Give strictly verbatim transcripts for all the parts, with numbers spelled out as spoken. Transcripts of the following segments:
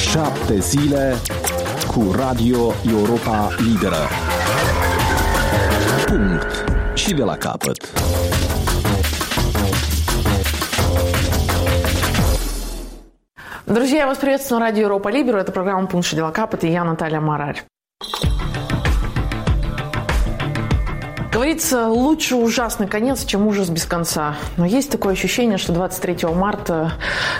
Șapte zile cu Radio Europa Liberă. Punct. Și de la capăt. Друзья, я вас приветствую на радио Европа Либера. Это программа «Пункт și de la capăt» и я, Наталья Марарь. Говорится, лучше ужасный конец, чем ужас без конца. Но есть такое ощущение, что двадцать третьего марта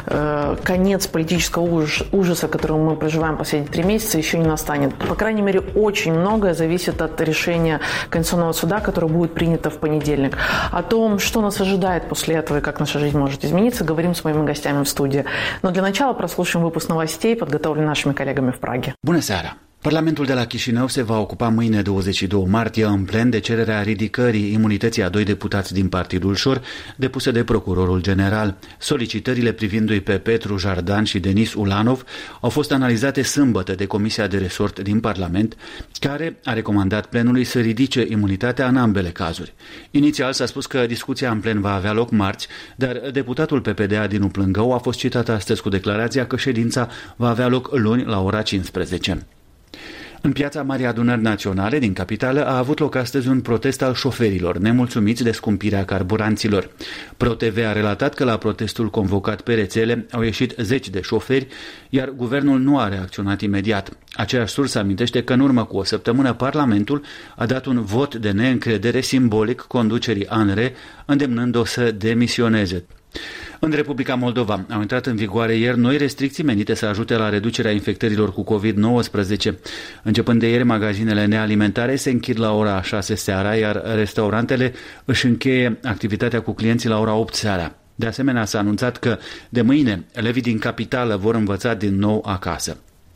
э, конец политического ужас, ужаса, который мы проживаем последние три месяца, еще не настанет. По крайней мере, очень многое зависит от решения Конституционного суда, которое будет принято в понедельник. О том, что нас ожидает после этого и как наша жизнь может измениться, говорим с моими гостями в студии. Но для начала прослушаем выпуск новостей, подготовленный нашими коллегами в Праге. Bună seara! Parlamentul de la Chișinău se va ocupa mâine, douăzeci și doi martie, în plen de cererea ridicării imunității a doi deputați din Partidul Șor, depuse de procurorul general. Solicitările privindu-i pe Petru Jardan și Denis Ulanov au fost analizate sâmbătă de Comisia de Resort din Parlament, care a recomandat plenului să ridice imunitatea în ambele cazuri. Inițial s-a spus că discuția în plen va avea loc marți, dar deputatul P P D A din Uplângău a fost citat astăzi cu declarația că ședința va avea loc luni la ora cincisprezece. În piața Marii Adunări Naționale din capitală a avut loc astăzi un protest al șoferilor, nemulțumiți de scumpirea carburanților. ProTV a relatat că la protestul convocat pe rețele au ieșit zeci de șoferi, iar guvernul nu a reacționat imediat. Aceeași sursă amintește că în urmă cu o săptămână Parlamentul a dat un vot de neîncredere simbolic conducerii A N R, îndemnând-o să demisioneze. În Republica Moldova au intrat în vigoare ieri noi restricții menite să ajute la reducerea infectărilor cu covid nouăsprezece. Începând de ieri, magazinele nealimentare se închid la ora șase seara, iar restaurantele își încheie activitatea cu clienții la ora opt seara. De asemenea, s-a anunțat că de mâine elevii din capitală vor învăța din nou acasă.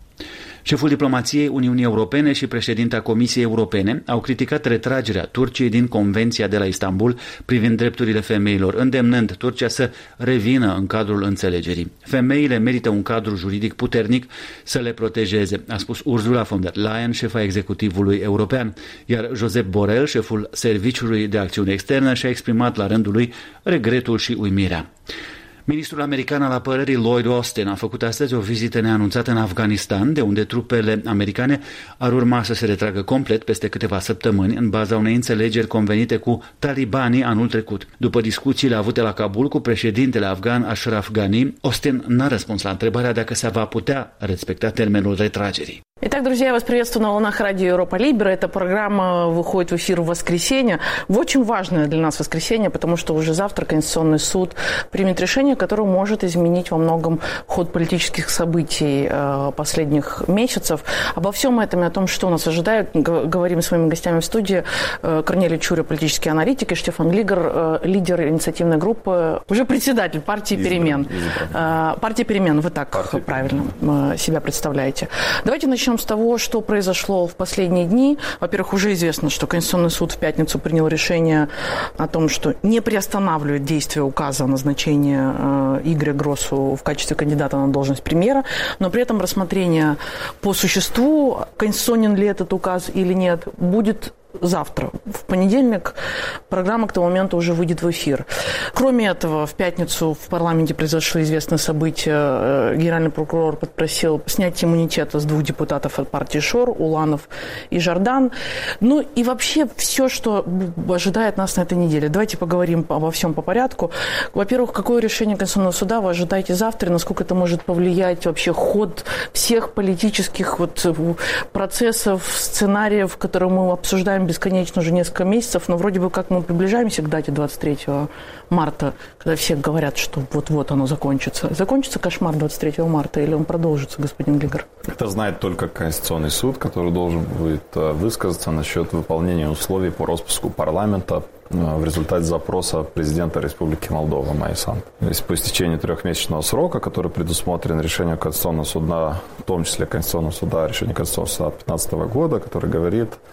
Șeful diplomației Uniunii Europene și președinta Comisiei Europene au criticat retragerea Turciei din Convenția de la Istanbul privind drepturile femeilor, îndemnând Turcia să revină în cadrul înțelegerii. Femeile merită un cadru juridic puternic să le protejeze, a spus Ursula von der Leyen, șefa executivului european, iar Josep Borrell, șeful Serviciului de Acțiune Externă, și-a exprimat la rândul lui regretul și uimirea. Ministrul american al apărării Lloyd Austin a făcut astăzi o vizită neanunțată în Afganistan, de unde trupele americane ar urma să se retragă complet peste câteva săptămâni, în baza unei înțelegeri convenite cu talibanii anul trecut. După discuțiile avute la Kabul cu președintele afgan Ashraf Ghani, Austin n-a răspuns la întrebarea dacă se va putea respecta termenul retragerii. Итак, друзья, я вас приветствую на волнах радио Европа Либера. Эта программа выходит в эфир в воскресенье. В очень важное для нас воскресенье, потому что уже завтра Конституционный суд примет решение, которое может изменить во многом ход политических событий э, последних месяцев. Обо всем этом и о том, что нас ожидает, говорим с моими гостями в студии. Э, Корнелий Чуря, политический аналитик, и Штефан Глигер, э, лидер инициативной группы, уже председатель партии «Перемен». Э, партия «Перемен», вы так партия правильно э, себя представляете. Давайте начнем с того, что произошло в последние дни. Во-первых, уже известно, что Конституционный суд в пятницу принял решение о том, что не приостанавливает действие указа о назначении э, Игоря Гросу в качестве кандидата на должность премьера, но при этом рассмотрение по существу, конституционен ли этот указ или нет, будет завтра. В понедельник программа к тому моменту уже выйдет в эфир. Кроме этого, в пятницу в парламенте произошло известное событие. Генеральный прокурор попросил снять иммунитет с двух депутатов от партии Шор, Уланов и Жардан. Ну и вообще все, что ожидает нас на этой неделе. Давайте поговорим обо всем по порядку. Во-первых, какое решение Конституционного суда вы ожидаете завтра? Насколько это может повлиять вообще ход всех политических вот процессов, сценариев, которые мы обсуждаем бесконечно уже несколько месяцев, но вроде бы как мы приближаемся к дате двадцать третьего марта, когда все говорят, что вот-вот оно закончится. Закончится кошмар двадцать третьего марта или он продолжится, господин Глигер? Это знает только Конституционный суд, который должен будет высказаться насчет выполнения условий по распуску парламента в результате запроса президента Республики Молдова Майсан. То есть по истечении трехмесячного срока, который предусмотрен решением Конституционного суда, в том числе Конституционного суда, решение Конституционного суда две тысячи пятнадцатого года, который говорит,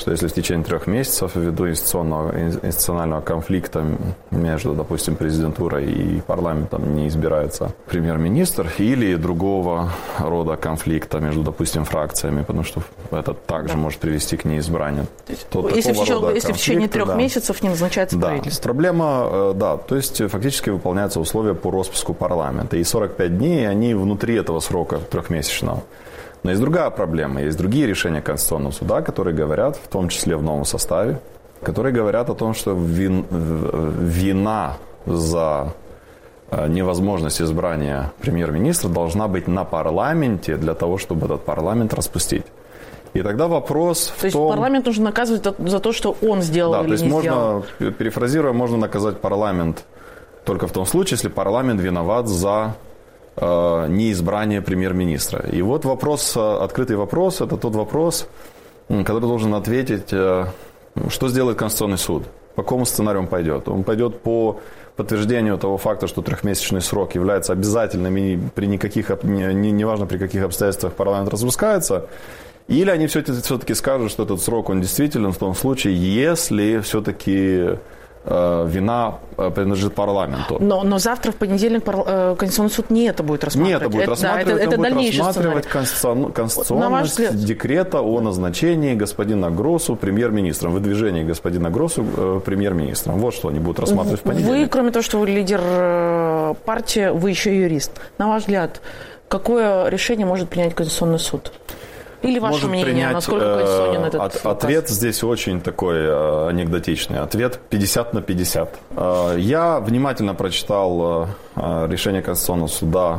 что если в течение трех месяцев ввиду институционного, институционального конфликта между, допустим, президентурой и парламентом не избирается премьер-министр, или другого рода конфликта между, допустим, фракциями, потому что это также может привести к неизбранию. То если, в течение, если в течение трех да. месяцев не назначается да. правительство. Проблема, да, то есть фактически выполняются условия по распуску парламента, и сорок пять дней, они внутри этого срока трехмесячного. Но есть другая проблема, есть другие решения Конституционного суда, которые говорят, в том числе в новом составе, которые говорят о том, что вин, вина за невозможность избрания премьер-министра должна быть на парламенте для того, чтобы этот парламент распустить. И тогда вопрос то в есть том... парламент нужно наказывать за то, что он сделал да, или то есть не можно, сделал. перефразируя, можно наказать парламент только в том случае, если парламент виноват за э, неизбрание премьер-министра. И вот вопрос, открытый вопрос, это тот вопрос, который должен ответить, э, что сделает Конституционный суд, по какому сценарию он пойдет. Он пойдет по подтверждению того факта, что трехмесячный срок является обязательным, и при никаких, не, неважно при каких обстоятельствах парламент распускается, или они все-таки скажут, что этот срок, он действителен в том случае, если все-таки э, вина принадлежит парламенту. Но, но завтра, в понедельник, э, Конституционный суд не это будет рассматривать. Не это будет это, рассматривать, да, это, он это будет дальнейший рассматривать сценарий. конституционность декрета о назначении господина Гроссу премьер-министром, выдвижении господина Гроссу э, премьер-министром. Вот что они будут рассматривать в понедельник. Вы, кроме того, что вы лидер э, партии, вы еще и юрист. На ваш взгляд, какое решение может принять Конституционный суд? Или ваше Может мнение, принять, насколько конституционен этот от, указ? Ответ здесь очень такой э, анекдотичный. Ответ пятьдесят на пятьдесят. Э, я внимательно прочитал э, решение Конституционного суда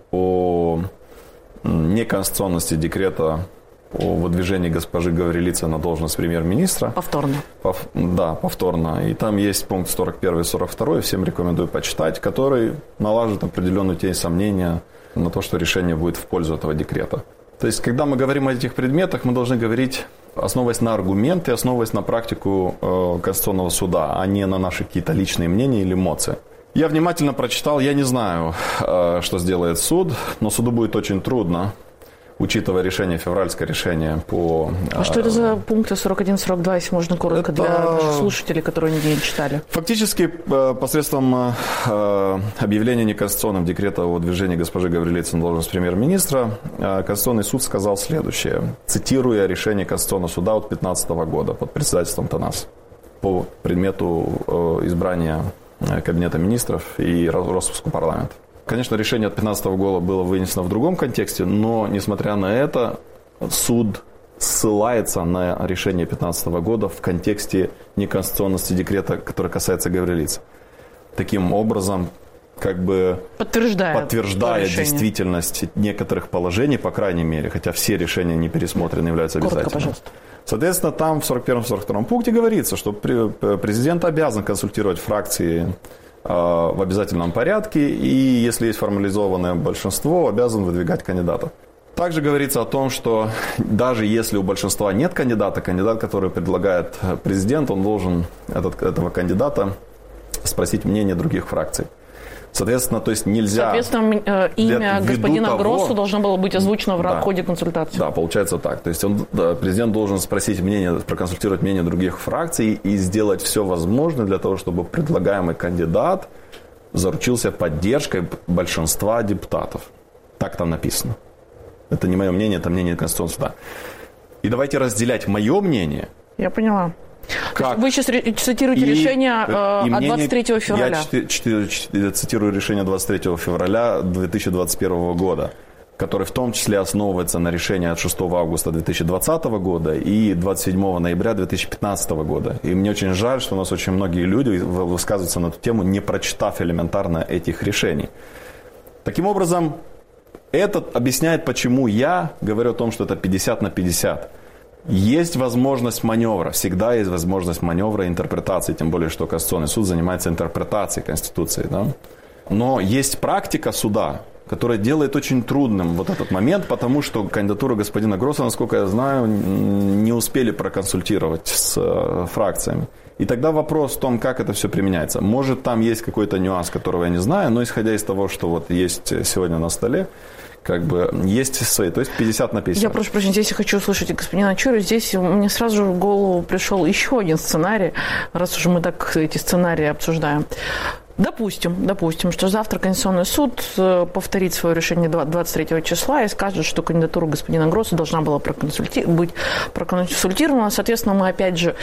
о неконституционности декрета о выдвижении госпожи Гаврилицы на должность премьер-министра. Повторно. Пов, да, повторно. И там есть пункт сорок первый и сорок второй, всем рекомендую почитать, который налаживает определенную тень сомнения на то, что решение будет в пользу этого декрета. То есть, когда мы говорим о этих предметах, мы должны говорить, основываясь на аргументы, основываясь на практику э, Конституционного суда, а не на наши какие-то личные мнения или эмоции. Я внимательно прочитал, я не знаю, э, что сделает суд, но суду будет очень трудно, учитывая решение, февральское решение по... А э, что это за пункты сорок один сорок два, если можно коротко, это... для наших слушателей, которые не читали? Фактически, э, посредством э, объявления неконституционным декрета о выдвижении госпожи Гаврилицы на должность премьер-министра, э, Конституционный суд сказал следующее, цитируя решение Конституционного суда от две тысячи пятнадцатого года под председательством ТАНАС по предмету э, избрания Кабинета министров и распуску парламента. Конечно, решение от две тысячи пятнадцатого года было вынесено в другом контексте, но, несмотря на это, суд ссылается на решение две тысячи пятнадцатого года в контексте неконституционности декрета, который касается Гаврилицы. Таким образом, как бы подтверждая, подтверждая действительность некоторых положений, по крайней мере, хотя все решения не пересмотрены, являются обязательными. Коротко, пожалуйста. Соответственно, там в сорок первом сорок втором пункте говорится, что президент обязан консультировать фракции в обязательном порядке, и если есть формализованное большинство, обязан выдвигать кандидата. Также говорится о том, что даже если у большинства нет кандидата, кандидат, который предлагает президент, он должен этот, этого кандидата спросить мнение других фракций. Соответственно, то есть нельзя... Соответственно, имя господина того, Гроссу должно было быть озвучено в да, ходе консультации. Да, получается так. То есть он, да, президент должен спросить мнение, проконсультировать мнение других фракций и сделать все возможное для того, чтобы предлагаемый кандидат заручился поддержкой большинства депутатов. Так там написано. Это не мое мнение, это мнение Конституционного суда. И давайте разделять мое мнение. Я поняла. Как? Вы сейчас цитируете и, решение э, от двадцать третьего февраля. Я четыре, четыре, цитирую решение двадцать третьего февраля две тысячи двадцать первого года, который в том числе основывается на решении от шестого августа две тысячи двадцатого года и двадцать седьмого ноября две тысячи пятнадцатого года. И мне очень жаль, что у нас очень многие люди высказываются на эту тему, не прочитав элементарно этих решений. Таким образом, это объясняет, почему я говорю о том, что это пятьдесят на пятьдесят. Есть возможность маневра, всегда есть возможность маневра и интерпретации, тем более, что Конституционный суд занимается интерпретацией Конституции. Да? Но есть практика суда, которая делает очень трудным вот этот момент, потому что кандидатуру господина Гросса, насколько я знаю, не успели проконсультировать с фракциями. И тогда вопрос в том, как это все применяется. Может, там есть какой-то нюанс, которого я не знаю, но исходя из того, что вот есть сегодня на столе, как бы есть свои, то есть пятьдесят на пятьдесят. Я прошу прощения, здесь я хочу услышать господина Чурю. Здесь мне сразу же в голову пришел еще один сценарий, раз уж мы так эти сценарии обсуждаем. Допустим, допустим, что завтра Конституционный суд повторит свое решение двадцать третьего числа и скажет, что кандидатура господина Гросса должна была проконсульти... быть проконсультирована. Соответственно, мы опять же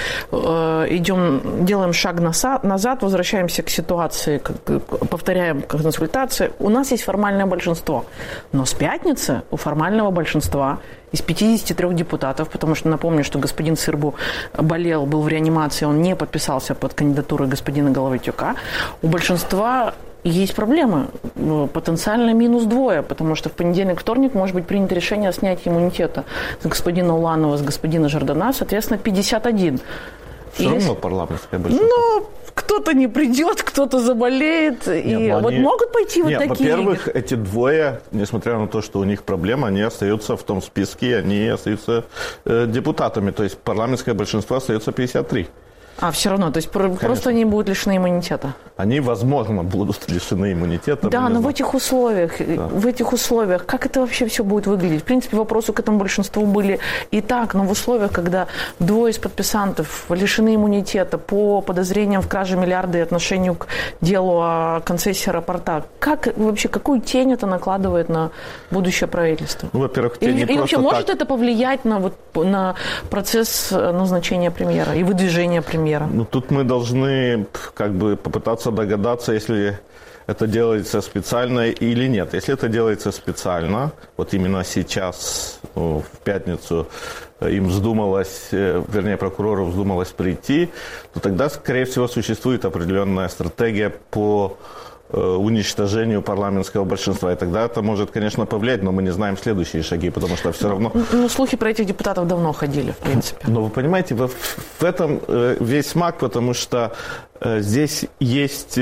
идем, делаем шаг назад, возвращаемся к ситуации, повторяем консультации. У нас есть формальное большинство, но с пятницы у формального большинства из пятидесяти трёх депутатов, потому что напомню, что господин Сырбу болел, был в реанимации, он не подписался под кандидатурой господина Головатюка, у большинства есть проблемы. Потенциально минус двое, потому что в понедельник, вторник может быть принято решение о снятии иммунитета с господина Уланова, с господина Жардана, соответственно, пятьдесят один. Все равно Если... парламентское большинство. Ну, кто-то не придет, кто-то заболеет. Нет, и вот они... могут пойти вот Нет, такие... Во-первых, эти двое, несмотря на то, что у них проблемы, они остаются в том списке, они остаются э, депутатами. То есть парламентское большинство остается пятьдесят три. А, все равно, то есть Конечно. Просто они будут лишены иммунитета? Они, возможно, будут лишены иммунитета. Да, но знаем. в этих условиях, да. в этих условиях, как это вообще все будет выглядеть? В принципе, вопросы к этому большинству были и так, но в условиях, когда двое из подписантов лишены иммунитета по подозрениям в краже миллиарда и отношению к делу о концессии аэропорта, как вообще, какую тень это накладывает на будущее правительство? Ну, во-первых, тень и, не и вообще, так... может это повлиять на, вот, на процесс назначения премьера и выдвижения премьера? Ну, тут мы должны как бы попытаться догадаться, если это делается специально или нет. Если это делается специально, вот именно сейчас, ну, в пятницу, им вздумалось, вернее, прокурору вздумалось прийти, то тогда, скорее всего, существует определенная стратегия по уничтожению парламентского большинства. И тогда это может, конечно, повлиять, но мы не знаем следующие шаги, потому что все равно... Ну, слухи про этих депутатов давно ходили, в принципе. Но вы понимаете, в, в этом весь смак, потому что здесь есть...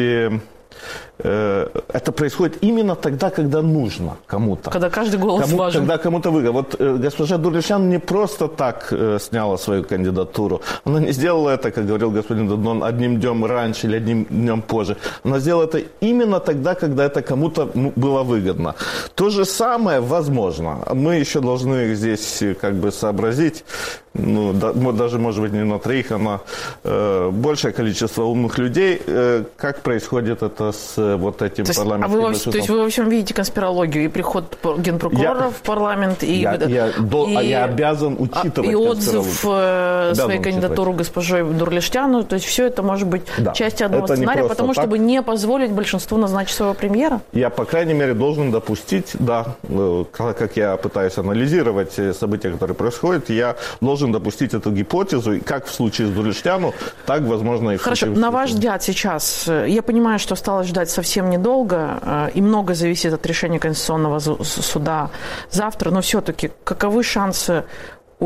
Это происходит именно тогда, когда нужно кому-то. Когда каждый голос Кому, важен. Когда кому-то выгодно. Вот э, госпожа Дурлишян не просто так э, сняла свою кандидатуру. Она не сделала это, как говорил господин Дадон, одним днем раньше или одним днем позже. Она сделала это именно тогда, когда это кому-то ну, было выгодно. То же самое возможно. Мы еще должны здесь как бы сообразить, ну, да, даже, может быть, не на троих, а на э, большее количество умных людей, э, как происходит это с вот этим то есть, парламентским а вы, большинством. То есть вы, в общем, видите конспирологию и приход генпрокурора я, в парламент, и, я, я, до, и, и, я обязан учитывать и отзыв э, своей кандидатуры госпожи Дурлиштяну. То есть все это может быть да, частью одного сценария, потому так. чтобы не позволить большинству назначить своего премьера? Я, по крайней мере, должен допустить, да, как я пытаюсь анализировать события, которые происходят, я должен допустить эту гипотезу, как в случае с Дурлиштяну, так, возможно, и в Хорошо, случае... на ваш взгляд сейчас, я понимаю, что осталось ждать совсем недолго, и много зависит от решения Конституционного суда завтра, но все-таки каковы шансы у,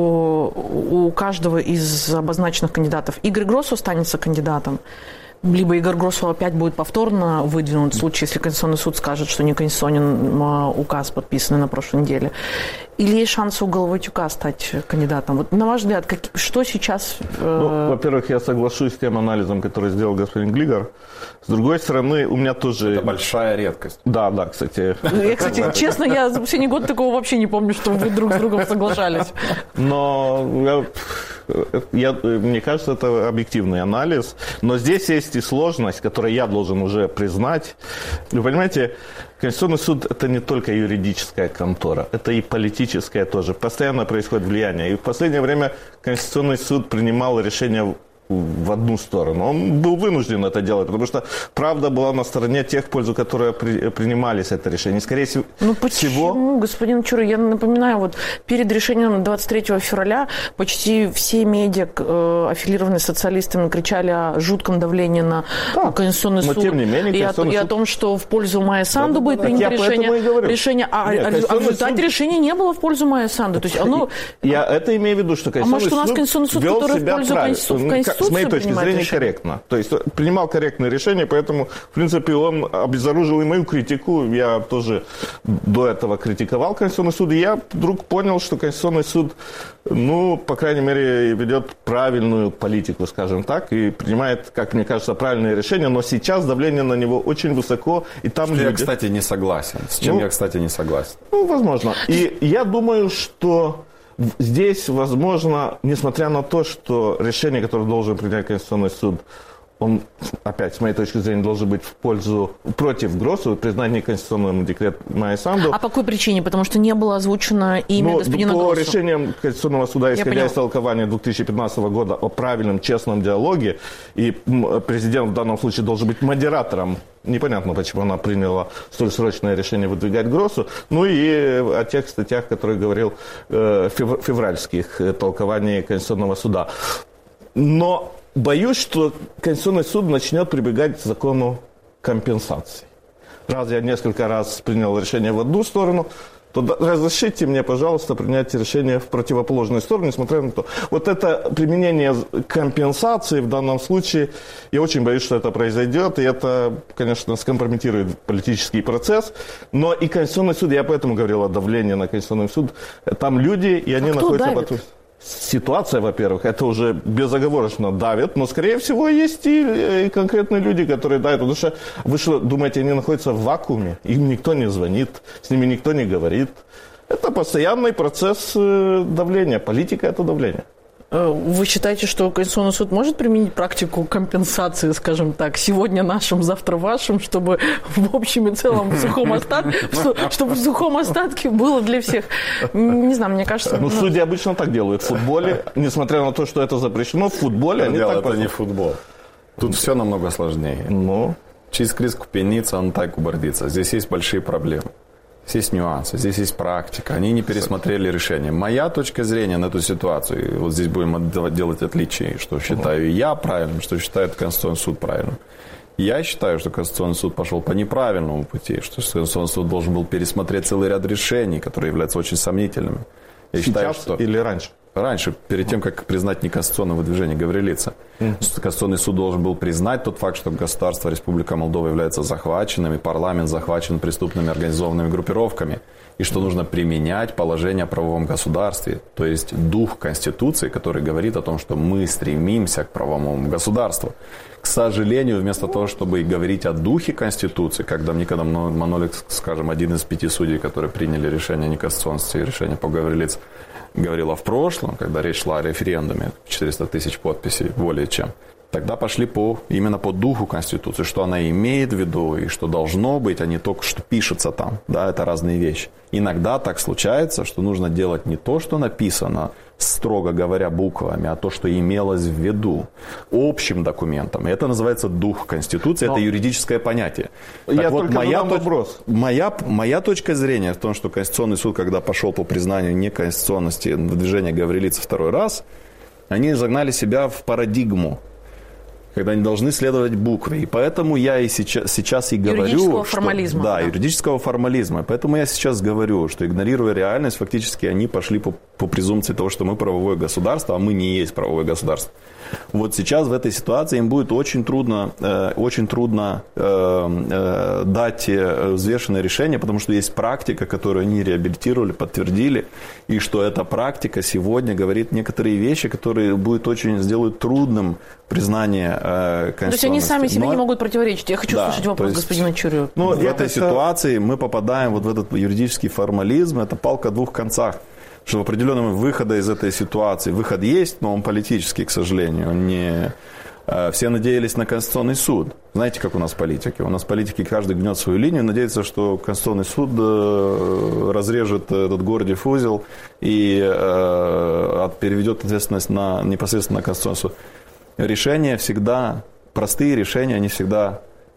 у каждого из обозначенных кандидатов? Игорь Гросс останется кандидатом, либо Игорь Гроссу опять будет повторно выдвинут в случае, если Конституционный суд скажет, что не конституционен указ, подписанный на прошлой неделе. Или есть шансы у Головатюка стать кандидатом? Вот, на ваш взгляд, как, что сейчас... Э... Ну, во-первых, я соглашусь с тем анализом, который сделал господин Глигор. С другой стороны, у меня тоже... Это большая редкость. Да, да, кстати. Я, кстати, честно, я за последний год такого вообще не помню, что вы друг с другом соглашались. Но я, я, мне кажется, это объективный анализ. Но здесь есть и сложность, которую я должен уже признать. Вы понимаете, Конституционный суд – это не только юридическая контора, это и политическая тоже. Постоянно происходит влияние. И в последнее время Конституционный суд принимал решения в одну сторону. Он был вынужден это делать, потому что правда была на стороне тех, в пользу которой при, принимались это решение. Скорее всего... Ну почему, господин Чур, я напоминаю, вот перед решением двадцать третьего февраля почти все медиа, э, аффилированные социалистами, кричали о жутком давлении на да, Конституционный суд. Тем не менее, и, о, и о том, что в пользу Майя Санду да, будет да, принято решение. решение а, Нет, а, а в результате суд... решения не было в пользу Майя Санду. То есть оно... Я это имею в виду, что Конституционный суд... А может, у нас Конституционный суд, который в пользу Конституционного Конституцию с моей точки зрения, решение? корректно. То есть принимал корректные решения, поэтому, в принципе, он обезоружил и мою критику. Я тоже до этого критиковал Конституционный суд, и я вдруг понял, что Конституционный суд, ну, по крайней мере, ведет правильную политику, скажем так, и принимает, как мне кажется, правильные решения, но сейчас давление на него очень высоко, и там что люди... Я, кстати, не согласен. С чем ну, я, кстати, не согласен. Ну, возможно. И я думаю, что здесь, возможно, несмотря на то, что решение, которое должен принять Конституционный суд, он, опять, с моей точки зрения, должен быть в пользу, против Гроссу, признания конституционного декрета Майя Санду. А по какой причине? Потому что не было озвучено имя ну, господина по Гроссу. решениям Конституционного суда, исходя из толкования две тысячи пятнадцатого года о правильном, честном диалоге, и президент в данном случае должен быть модератором. Непонятно, почему она приняла столь срочное решение выдвигать Гроссу. Ну и о тех статьях, которые говорил э, февральских толкований Конституционного суда. Но боюсь, что Конституционный суд начнет прибегать к закону компенсации. Раз я несколько раз принял решение в одну сторону, то разрешите мне, пожалуйста, принять решение в противоположную сторону, несмотря на то. Вот это применение компенсации в данном случае, я очень боюсь, что это произойдет, и это, конечно, скомпрометирует политический процесс. Но и Конституционный суд, я поэтому говорил о давлении на Конституционный суд, там люди, и они а находятся... Кто давит? Ситуация, во-первых, это уже безоговорочно давит, но, скорее всего, есть и, и конкретные люди, которые давят. Потому что вы что, думаете, они находятся в вакууме? Им никто не звонит, с ними никто не говорит. Это постоянный процесс давления. Политика – это давление. Вы считаете, что Конституционный суд может применить практику компенсации, скажем так, сегодня нашим, завтра вашим, чтобы в общем и целом в сухом остатке, чтобы в сухом остатке было для всех? Не знаю, мне кажется... Ну, судьи обычно так делают в футболе, несмотря на то, что это запрещено, в футболе они Дело, так... Это не футбол. Тут все намного сложнее. Ну... Через криску пениться, он так убордится. Здесь есть большие проблемы. Здесь есть нюансы, здесь есть практика. Они не пересмотрели решение. Моя точка зрения на эту ситуацию, вот здесь будем делать отличия, что считаю я правильным, что считает Конституционный суд правильным. Я считаю, что Конституционный суд пошел по неправильному пути, что Конституционный суд должен был пересмотреть целый ряд решений, которые являются очень сомнительными. Я Сейчас считаю, что... или раньше? Раньше, перед тем, как признать неконституционное выдвижение Гаврилица, mm-hmm. Конституционный суд должен был признать тот факт, что государство Республика Молдова является захваченным, и парламент захвачен преступными организованными группировками, и что нужно применять положение о правовом государстве, то есть дух Конституции, который говорит о том, что мы стремимся к правовому государству. К сожалению, вместо того, чтобы говорить о духе Конституции, как Домникана Манолик, скажем, один из пяти судей, которые приняли решение о неконституционности и решение по Гаврилице, говорила в прошлом, когда речь шла о референдуме, четыреста тысяч подписей, более чем, тогда пошли по, именно по духу Конституции, что она имеет в виду и что должно быть, а не только что пишется там. Да, это разные вещи. Иногда так случается, что нужно делать не то, что написано, строго говоря, буквами, а то, что имелось в виду общим документом. И это называется дух Конституции, Но это юридическое понятие. Я так вот, только моя, задам вопрос. Моя, моя точка зрения в том, что Конституционный суд, когда пошел по признанию неконституционности выдвижения Гаврилицы второй раз, они загнали себя в парадигму, когда они должны следовать букве. И поэтому я и сейчас, сейчас и говорю... Юридического что, формализма. Да, да, юридического формализма. Поэтому я сейчас говорю, что, игнорируя реальность, фактически они пошли по, по презумпции того, что мы правовое государство, а мы не есть правовое государство. Вот сейчас в этой ситуации им будет очень трудно, э, очень трудно э, э, дать взвешенное решение, потому что есть практика, которую они реабилитировали, подтвердили, и что эта практика сегодня говорит некоторые вещи, которые будет очень, сделают трудным признание э, конституционности. То есть они сами себе Но... не могут противоречить. Я хочу да, слышать вопрос есть, господина Чурю. Ну, в этой это... ситуации мы попадаем вот в этот юридический формализм, это палка о двух концах. Что в определенном выходе из этой ситуации, выход есть, но он политический, к сожалению, он не... Все надеялись на Конституционный суд. Знаете, как у нас политики? У нас политики каждый гнет свою линию, надеется, что Конституционный суд разрежет этот гордиев узел и переведет ответственность на, непосредственно на Конституционный суд. Решения всегда, простые решения, они всегда...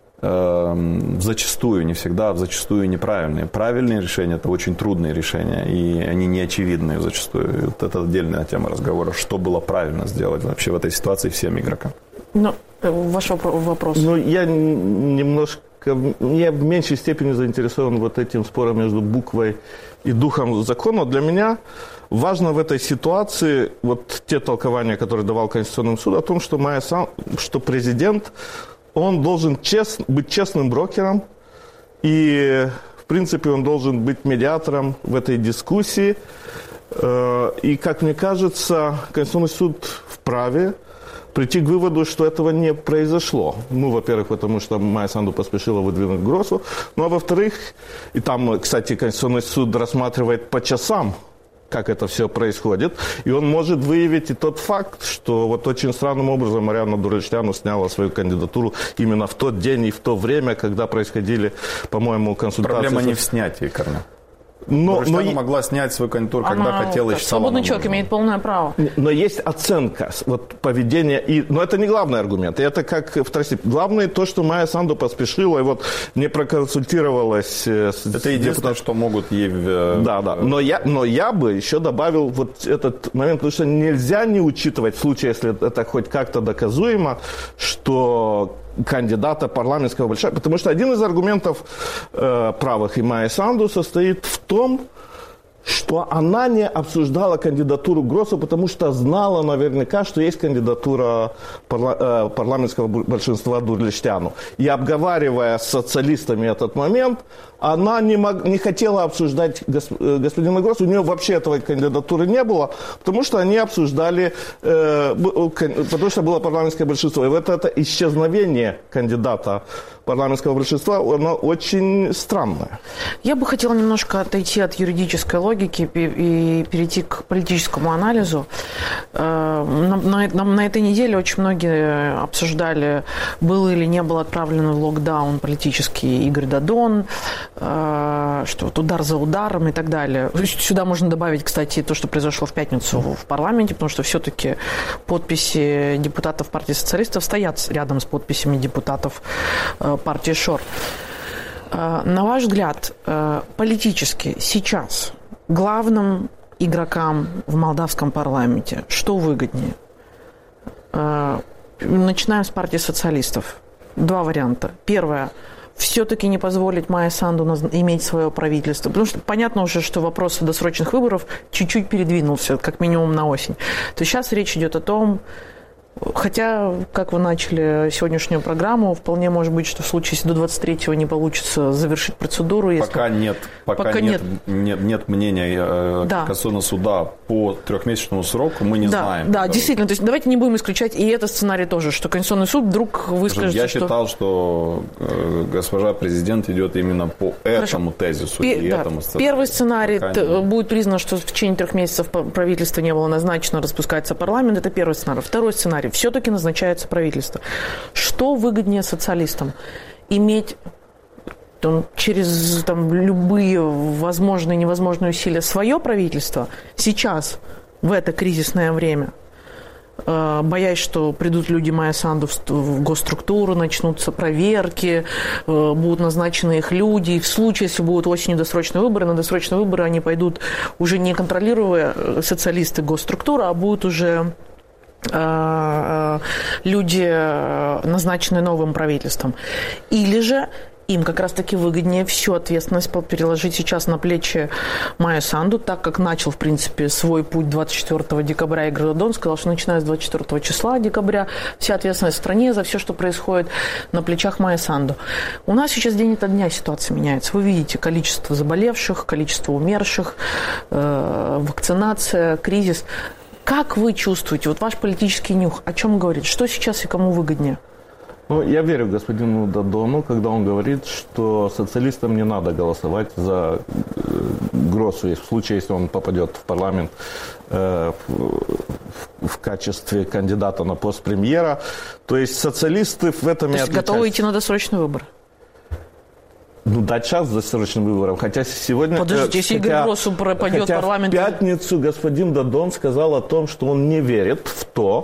зачастую, не всегда, а зачастую неправильные. Правильные решения – это очень трудные решения, и они не очевидные зачастую. И вот это отдельная тема разговора, что было правильно сделать вообще в этой ситуации всем игрокам. Ну, ваш вопрос. Ну, я немножко я в меньшей степени заинтересован вот этим спором между буквой и духом закона. Для меня важно в этой ситуации вот те толкования, которые давал Конституционный суд, о том, что, Майя Санду, что президент, он должен чест, быть честным брокером, и, в принципе, он должен быть медиатором в этой дискуссии. И, как мне кажется, Конституционный суд вправе прийти к выводу, что этого не произошло. Ну, во-первых, потому что Майя Санду поспешила выдвинуть Гросу. Ну, а во-вторых, и там, кстати, Конституционный суд рассматривает по часам, как это все происходит. И он может выявить и тот факт, что вот очень странным образом Марианна Дурлештяну сняла свою кандидатуру именно в тот день и в то время, когда происходили, по-моему, консультации. Проблема со... не в снятии, Карна. Но, но могла снять свою кандидатуру, когда она, хотела, и считала. Свободный человек имеет полное право. Но есть оценка вот, поведения. И, но это не главный аргумент. Это как второстепенный. Главное то, что Майя Санду поспешила и вот не проконсультировалась с Это единственное, депутат... что могут ей... Да, да. Но я, но я бы еще добавил вот этот момент, потому что нельзя не учитывать в случае, если это хоть как-то доказуемо, что кандидата парламентского большинства. Потому что один из аргументов э, правых и Майи Санду состоит в том, что она не обсуждала кандидатуру Гросу, потому что знала наверняка, что есть кандидатура парла- э, парламентского большинства Дурлештяну. И обговаривая с социалистами этот момент, она не, мог, не хотела обсуждать госп- господина Гросса. У нее вообще этой кандидатуры не было, потому что они обсуждали, э, потому что было парламентское большинство. И вот это исчезновение кандидата парламентского большинства, оно очень странное. Я бы хотела немножко отойти от юридической логики и перейти к политическому анализу. На, на, на этой неделе очень многие обсуждали, был или не был отправлен в локдаун политический Игорь Додон, что вот удар за ударом и так далее. Сюда можно добавить, кстати, то, что произошло в пятницу в парламенте, потому что все-таки подписи депутатов партии социалистов стоят рядом с подписями депутатов партии ШОР. На ваш взгляд, политически сейчас главным игрокам в молдавском парламенте что выгоднее? Начинаем с партии социалистов. Два варианта. Первое. Все-таки не позволить Майе Санду иметь свое правительство. Потому что понятно уже, что вопрос досрочных выборов чуть-чуть передвинулся, как минимум на осень. То есть сейчас речь идет о том, хотя, как вы начали сегодняшнюю программу, вполне может быть, что в случае, если до двадцать третьего не получится завершить процедуру... Если... Пока нет, пока пока нет, нет. Нет, нет мнения э, да. Конституционного суда по трехмесячному сроку, мы не да, знаем. Да, действительно. То есть давайте не будем исключать и этот сценарий тоже, что Конституционный суд вдруг выскажется, Я что... считал, что э, госпожа президент идет именно по этому Хорошо. тезису. Пе- и да. этому сценарию. Первый сценарий пока т- не... будет признано, что в течение трех месяцев правительство не было назначено, распускается парламент. Это первый сценарий. Второй сценарий. Все-таки назначается правительство. Что выгоднее социалистам? Иметь там, через там, любые возможные и невозможные усилия свое правительство сейчас, в это кризисное время, э, боясь, что придут люди Майя Санду в, в госструктуру, начнутся проверки, э, будут назначены их люди, и в случае, если будут осенью досрочные выборы, на досрочные выборы они пойдут уже не контролируя социалисты госструктуру, а будут уже люди, назначенные новым правительством. Или же им как раз-таки выгоднее всю ответственность переложить сейчас на плечи Майи Санду, так как начал, в принципе, свой путь двадцать четвёртого декабря Игорь Додон, сказал, что начиная с двадцать четвёртого числа декабря вся ответственность в стране за все, что происходит, на плечах Майи Санду. У нас сейчас день ото дня ситуация меняется. Вы видите количество заболевших, количество умерших, э, вакцинация, кризис. Как вы чувствуете, вот ваш политический нюх, о чем говорит? Что сейчас и кому выгоднее? Ну, я верю господину Додону, когда он говорит, что социалистам не надо голосовать за Гросу, в случае, если он попадет в парламент э, в, в качестве кандидата на пост премьера. То есть социалисты в этом То и есть отличаются. Готовы идти на досрочный выбор? Ну, дать шанс досрочным выборам. Хотя сегодня... Подождите, если Игорь Гросу пойдет в парламент... в пятницу господин Додон сказал о том, что он не верит в то,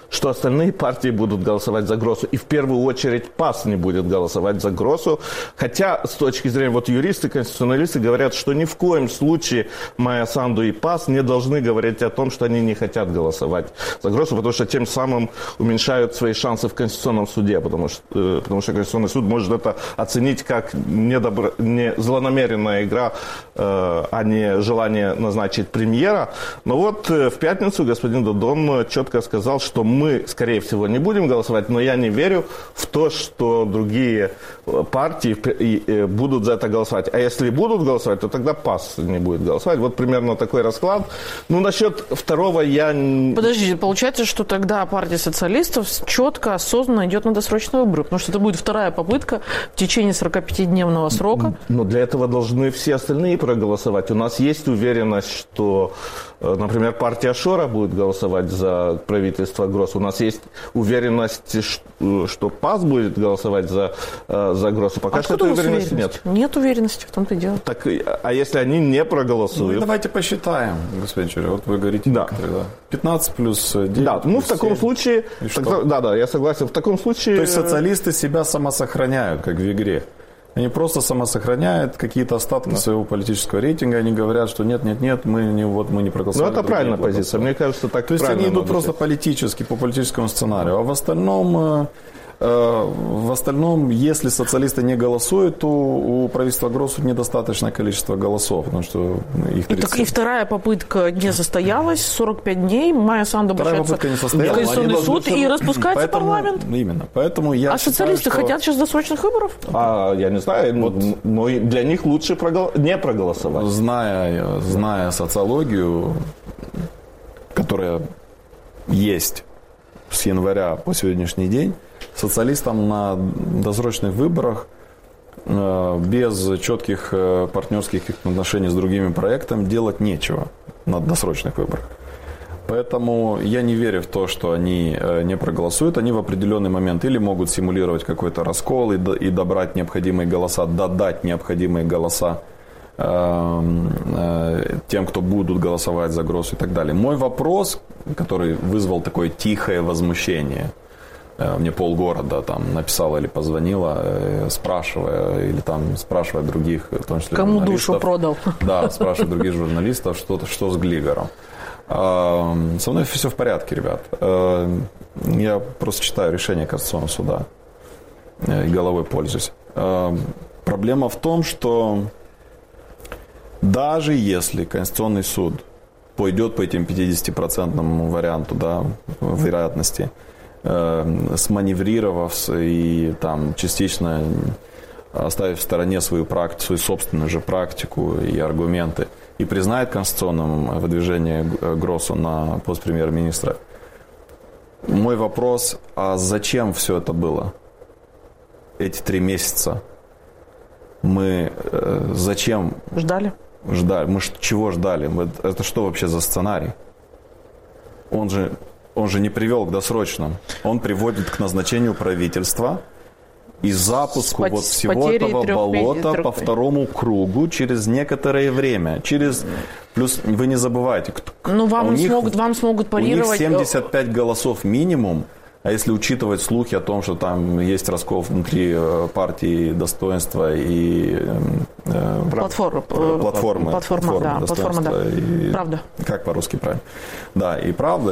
что остальные партии будут голосовать за Гросу. И в первую очередь ПАС не будет голосовать за Гросу. Хотя, с точки зрения вот юристы, конституционалисты говорят, что ни в коем случае Майя Санду и ПАС не должны говорить о том, что они не хотят голосовать за Гросу, потому что тем самым уменьшают свои шансы в Конституционном суде, потому что, потому что Конституционный суд может это оценить как недобро, не злонамеренная игра, э, а не желание назначить премьера. Но вот э, в пятницу господин Додон четко сказал, что мы, скорее всего, не будем голосовать, но я не верю в то, что другие партии будут за это голосовать. А если будут голосовать, то тогда ПАС не будет голосовать. Вот примерно такой расклад. Ну, насчет второго я... Подождите, получается, что тогда партия социалистов четко, осознанно идет на досрочные выборы, потому что это будет вторая попытка в течение сорокапятидневного срока. Но для этого должны все остальные проголосовать. У нас есть уверенность, что, например, партия Шора будет голосовать за правительство Гросу. У нас есть уверенность, что ПАС будет голосовать за, за Гросу. Пока что этой уверенности нет. Нет уверенности, в том-то и дело. Так, а если они не проголосуют? Ну, давайте посчитаем, господин Чурин. Вот вы говорите, да. Да. пятнадцать плюс девять. Да, ну в таком семь. Случае... Так, да, да, я согласен. В таком случае... То есть социалисты себя самосохраняют, как в игре. Они просто самосохраняют какие-то остатки да. своего политического рейтинга. Они говорят, что нет, нет, нет, мы не, вот, мы не проголосовали. Ну, это правильная позиция. Мне кажется, так. То есть они идут просто политически, по политическому сценарию. А в остальном... В остальном, если социалисты не голосуют, то у правительства Гросу недостаточное количество голосов, потому что их тридцать. И, так, и вторая попытка не состоялась, сорок пять дней, Майя Санду обращается в Конституционный суд должны... и распускается поэтому, парламент. Именно, поэтому я А считаю, социалисты что... хотят сейчас досрочных выборов? А, я не знаю, вот. Но для них лучше прогол... не проголосовать. Зная, зная социологию, которая есть с января по сегодняшний день, социалистам на досрочных выборах без четких партнерских отношений с другими проектами делать нечего на досрочных выборах. Поэтому я не верю в то, что они не проголосуют. Они в определенный момент или могут симулировать какой-то раскол и добрать необходимые голоса, додать необходимые голоса тем, кто будут голосовать за Гросу и так далее. Мой вопрос, который вызвал такое тихое возмущение, мне полгорода там написала или позвонила, спрашивая, или там спрашивая других, в том числе кому душу продал. Да, спрашивая других журналистов, что, что с Глигером. Со мной все в порядке, ребят. Я просто читаю решение Конституционного суда и головой пользуюсь. Проблема в том, что даже если Конституционный суд пойдет по этим пятидесятипроцентному варианту, да, вероятности, сманеврировав и там частично оставив в стороне свою практику, свою собственную же практику и аргументы, и признает конституционным выдвижение Гросу на пост премьер-министра. Мой вопрос, а зачем все это было? Эти три месяца мы э, зачем ждали? Ждали. Мы чего ждали? Это что вообще за сценарий? Он же Он же не привел к досрочным. Он приводит к назначению правительства и запуску С вот всего этого болота по второму кругу через некоторое время. Через плюс вы не забывайте, ну, вам, них, смогут, вам смогут парировать. У них семьдесят пять голосов минимум. А если учитывать слухи о том, что там есть раскол внутри партии достоинства и э, Платформ, платформы, платформа, платформа, да, платформа, да. И, правда. Как по-русски правильно? Да, и правда.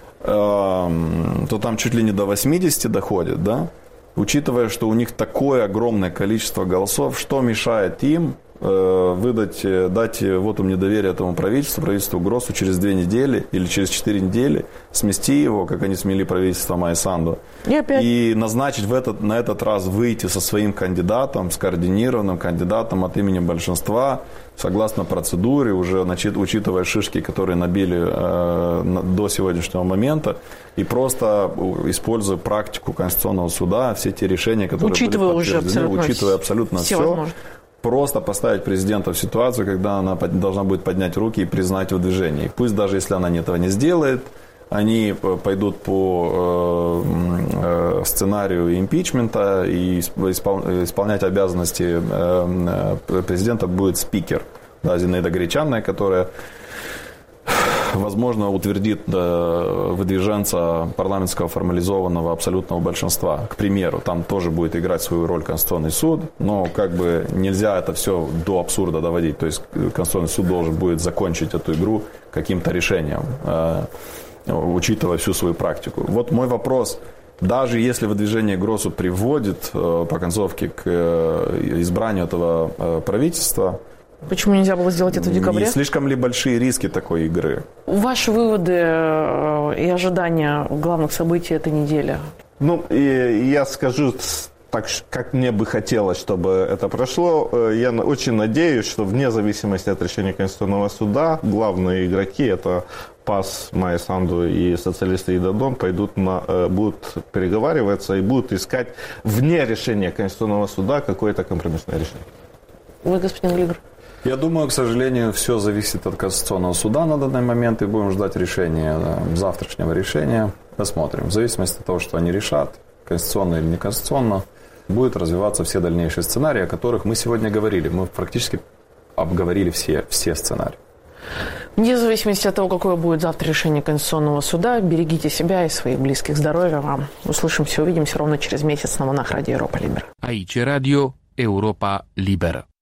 То там чуть ли не до восьмидесяти доходит, да? Учитывая, что у них такое огромное количество голосов, что мешает им выдать, дать вотум недоверия этому правительству, правительству Гросу через две недели или через четыре недели, смести его, как они смели правительство Майи Санду, и, опять... и назначить в этот, на этот раз выйти со своим кандидатом, скоординированным кандидатом от имени большинства, согласно процедуре, уже значит, учитывая шишки, которые набили э, до сегодняшнего момента, и просто используя практику Конституционного суда, все те решения, которые учитывая были подтверждены, уже учитывая абсолютно все, все просто поставить президента в ситуацию, когда она должна будет поднять руки и признать его движение. И пусть даже если она этого не сделает, они пойдут по э, э, сценарию импичмента, и испол, исполнять обязанности э, президента будет спикер, да, Зинаида Гречанная, которая возможно, утвердит выдвиженца парламентского формализованного абсолютного большинства. К примеру, там тоже будет играть свою роль Конституционный суд, но как бы нельзя это все до абсурда доводить. То есть Конституционный суд должен будет закончить эту игру каким-то решением, учитывая всю свою практику. Вот мой вопрос. Даже если выдвижение Гросу приводит по концовке к избранию этого правительства, почему нельзя было сделать это в декабре? Не слишком ли большие риски такой игры? Ваши выводы и ожидания главных событий этой недели? Ну, и я скажу так, как мне бы хотелось, чтобы это прошло. Я очень надеюсь, что вне зависимости от решения Конституционного суда, главные игроки, это ПАС, Майя Санду и социалисты и Дадон, пойдут на, будут переговариваться и будут искать вне решения Конституционного суда какое-то компромиссное решение. Вы, господин Глибер? Я думаю, к сожалению, все зависит от Конституционного суда на данный момент, и будем ждать решения, завтрашнего решения. Посмотрим. В зависимости от того, что они решат, конституционно или неконституционно, будут развиваться все дальнейшие сценарии, о которых мы сегодня говорили. Мы практически обговорили все, все сценарии. Вне зависимости от того, какое будет завтра решение Конституционного суда, берегите себя и своих близких. Здоровья вам. Услышимся, увидимся ровно через месяц на волнах Радио Европа Либера. Aici Radio Europa Liberă.